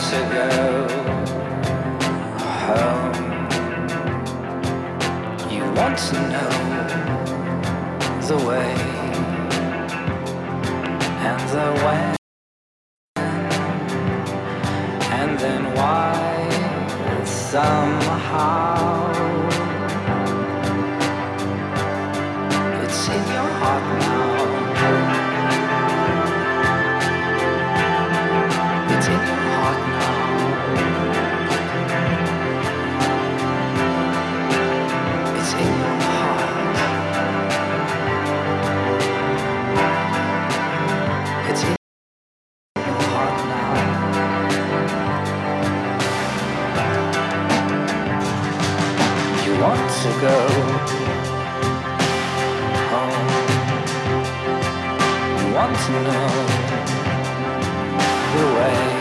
to go home. You want to know the way and the when, and then why somehow it's in your heart now. It's in your heart now. It's in your heart. It's in your heart now. You want to go home. You want to know the way.